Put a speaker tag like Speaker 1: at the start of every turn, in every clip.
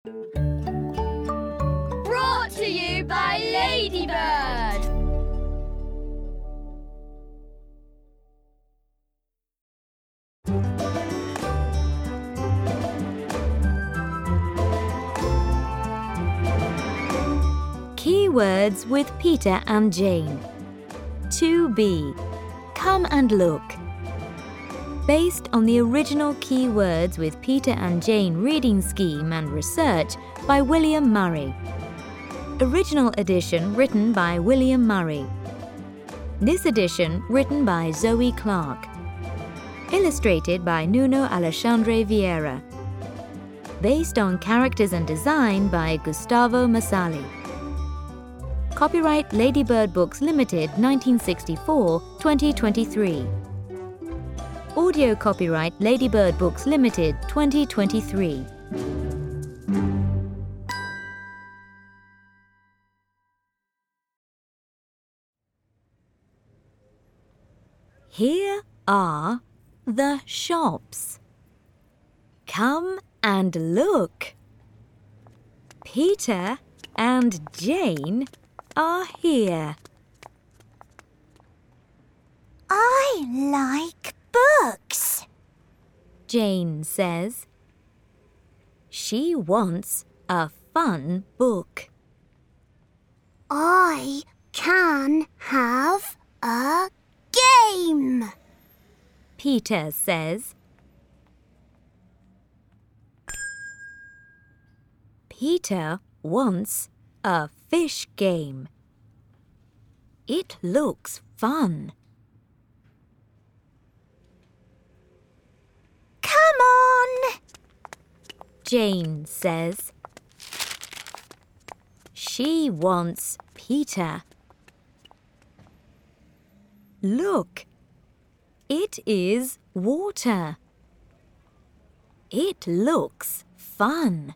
Speaker 1: Brought to you by Ladybird.
Speaker 2: Keywords with Peter and Jane. 2B. Come and look. Based on the original Keywords with Peter and Jane reading scheme and research by William Murray. Original edition written by William Murray. This edition written by Zoe Clark. Illustrated by Nuno Alexandre Vieira. Based on characters and design by Gustavo Masali. Copyright Ladybird Books Limited 1964-2023. Audio copyright Ladybird Books Limited 2023. Here are the shops. Come and look. Peter and Jane are here.
Speaker 3: I like books,
Speaker 2: Jane says. She wants a fun book.
Speaker 3: I can have a game,
Speaker 2: Peter says. Peter wants a fish game. It looks fun.
Speaker 3: Come on,
Speaker 2: Jane says. She wants Peter. Look, it is water. It looks fun.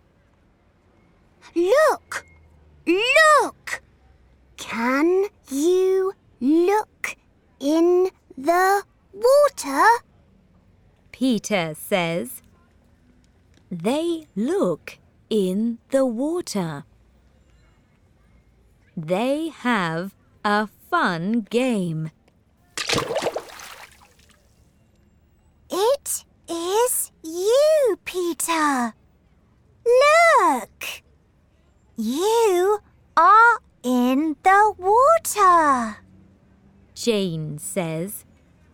Speaker 3: Look, look. Can you look in the water?
Speaker 2: Peter says. They look in the water. They have a fun game.
Speaker 3: It is you, Peter. Look. You are in the water,
Speaker 2: Jane says.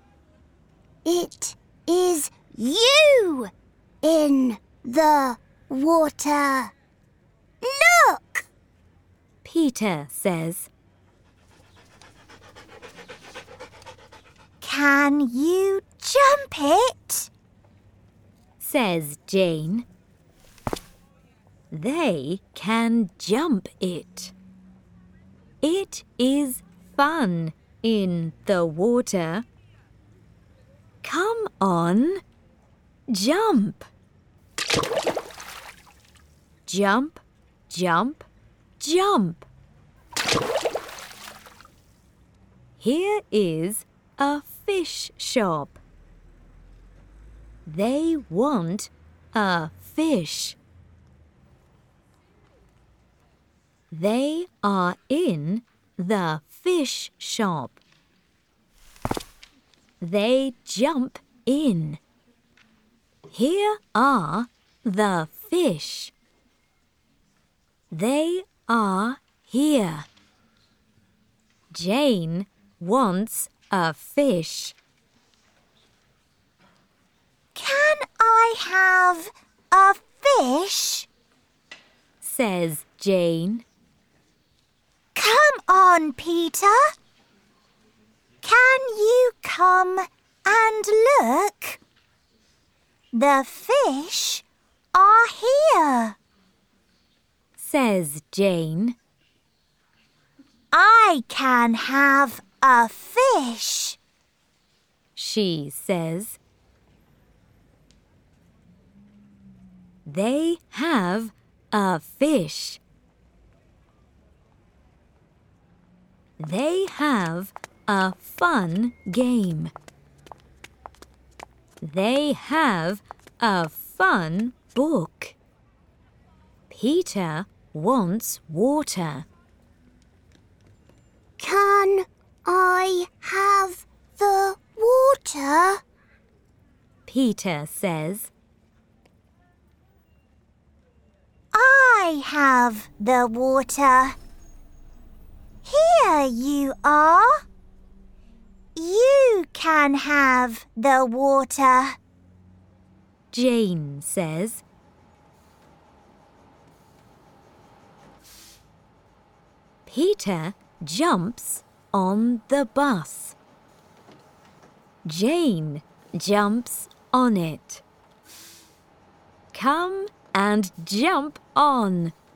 Speaker 3: It is you in the water. Look!
Speaker 2: Peter says.
Speaker 3: Can you jump it?
Speaker 2: Says Jane. They can jump it. It is fun in the water. Come on, jump. Jump, jump, jump. Here is a fish shop. They want a fish. They are in the fish shop. They jump in. Here are the fish. They are here. Jane wants a fish.
Speaker 3: Can I have a fish?
Speaker 2: Says Jane.
Speaker 3: Come on, Peter. Can you come and look? The fish are here,
Speaker 2: Says Jane.
Speaker 3: I can have a fish,
Speaker 2: She says. They have a fish. They have a fun game. They have a fun book. Peter wants water.
Speaker 3: Can I have the water?
Speaker 2: Peter says.
Speaker 3: I have the water. Here you are. You can have the water.
Speaker 2: Jane says. Peter jumps on the bus. Jane jumps on it. Come and jump on.